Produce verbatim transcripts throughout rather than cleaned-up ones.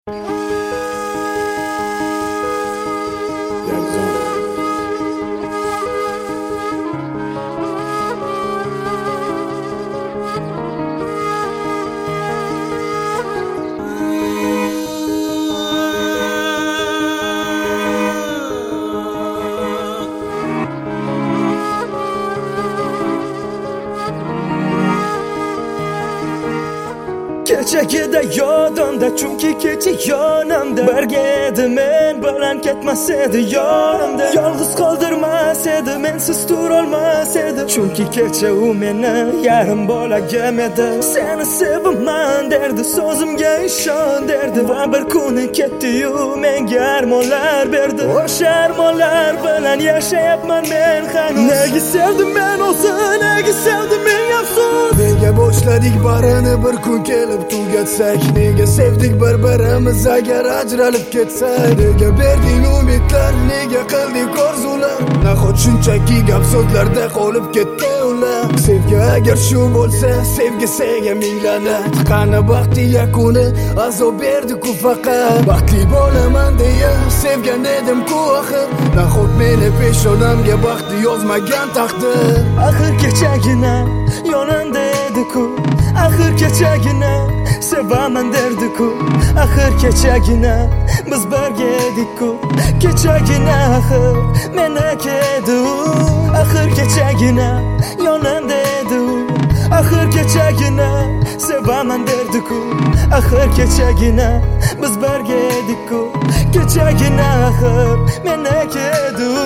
Kechagida yodimda, chunki kecha yonimda birga edi, men bilan ketmas edi yonimda. Yolg'iz qoldirmas edi, mensiz turolmas edi, chunki kecha u meni yarim bolagim edi. Seni sevaman derdi, so'zimga ishon derdi, va bir kuni ketdi-yu menga armonlar berdi. O'sha armonlar bilan yashayapman men hanuz. Nega sevdim men o'zi, nega sevdim men afsus. Nega boshladik barini bir kun kelib tugatsak, nega sevdik bir-birimiz agar ajralib ketsak, nega berding umidlar, nega qildik orzular, nahot shunchaki gap so'zlarda qolib ketdi ular. Sevgi agar shu bo'lsa, sevgi senga ming la'nat. Qani baxti yakuni, azob berdi-ku faqat. Baxtli bo'laman deya sevgan edim-ku axir, nahot meni peshonamga baxtli yozmagan taqdir. Axir kechagina yonimda edi-ku, axir kechagina sevaman derdi-ku, axir kechagina biz birga edik-ku, kechagina axir meniki edi u, axir kechagina yonimda edi u, axir kechagina sevaman derdi-ku, axir kechagina biz birga edik-ku, kechagina axir meniki edi u.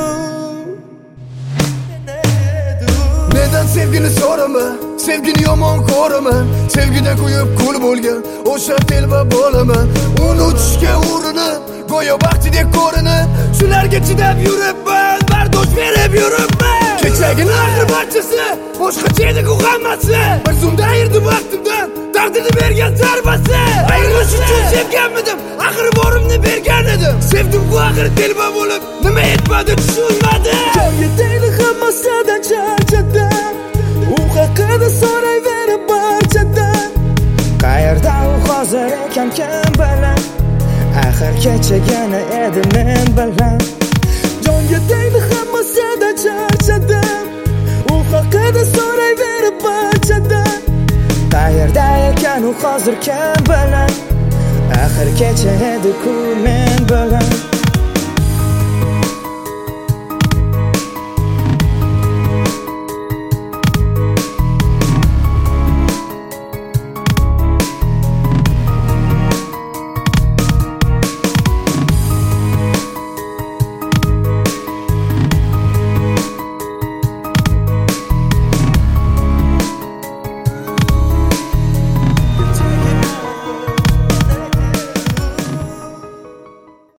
Neden sevgini so'raman, sevgini yomon ko'raman, sevgida kuyib kul bo'lgan o'sha telba bo'laman. Uni uchishga urinib, go'yo baxtidek ko'rinib, shularga chidab yuribman, bardosh berib yuribman. Kechagina axir barchasi boshqacha edi-ku hammasi, bir zumda ayirdi vaqtimdan taqdirni bergan zarbasi. Ayrilish uchun sevganmidim, axir borimni bergan edim. Sevdim-ku axir telba bo'lib, nima yetmadi tushunmadim. Jonga tegdi hammasidan charchadim, u haqida so'rayverib barchadan. Qayerda u hozir ekan kim bilan, axir kechagina edi men bilan. Jonga tegdi hammasidan charchadim, u haqida so'rayverib barchadan. Qayerda ekan u hozir kim bilan, axir kecha edi-ku men bilan.